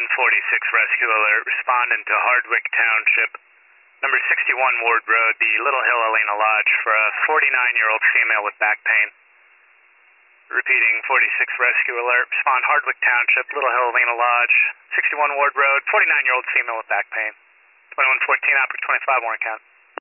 Rescue Alert. Responding to Hardwick Township, number 61 Ward Road, the Little Hill Helena Lodge, for a 49-year-old female with back pain. Repeating, 46 Rescue Alert. Respond Hardwick Township, Little Hill Helena Lodge, 61 Ward Road, 49-year-old female with back pain. 2114, operator 25, Warren Count.